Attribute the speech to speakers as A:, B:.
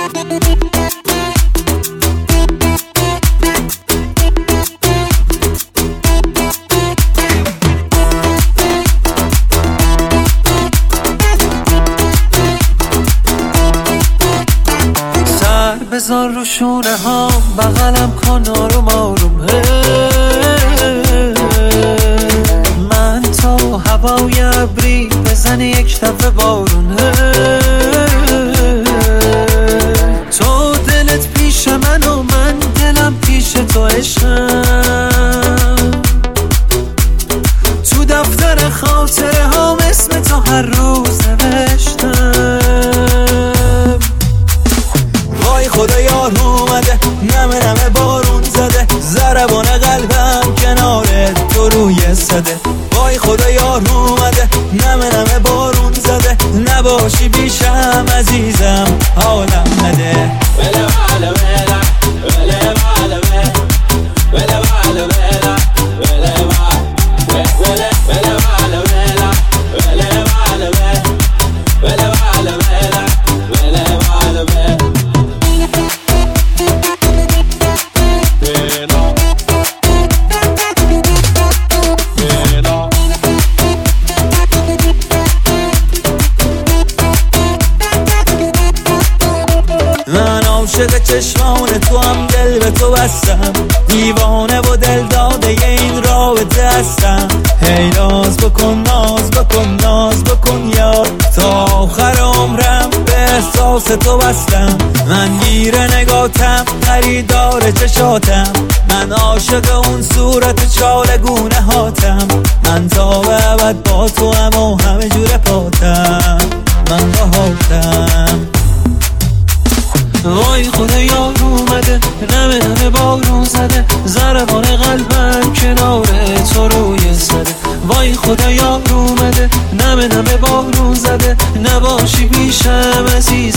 A: بذار رو شونه ها بغلم کن آروم آروم. من تو هوای ابری بزنی یک دفعه بارون. تو دلت پیش من و من دلم پیش تو عشقم. تو دفتر خاطره ها اسم تو هر روز نوشتم.
B: وای خدا یار اومده، نمه نمه بارون زده، ضربان قلبم کنارت تو روی صده. وای خدا یار اومده، نمه نمه بارون زده، نباشی بیشم عزیزم حالم نده. وله وله وله وله وله وله وله وله وله وله وله وله وله وله وله عاشق چشمان تو هم دل به تو بستم، دیوانه و دل داده این رابطه هستم. هی ناز بکن ناز بکن ناز بکن یار، تا آخر عمرم به احساس تو بستم. من گیر نگاتم خریدار چشاتم، من عاشق اون صورت چالگونه هاتم. من تا به ابد با تو هم و همه جور پاتم، من باهاتم.
A: وای خدا یار اومده، نمه نمه بارون زده، ضربان قلبم کنار تو روی زده. وای خدا یار اومده، نمه نمه بارون زده، نباشی پیشم عزیز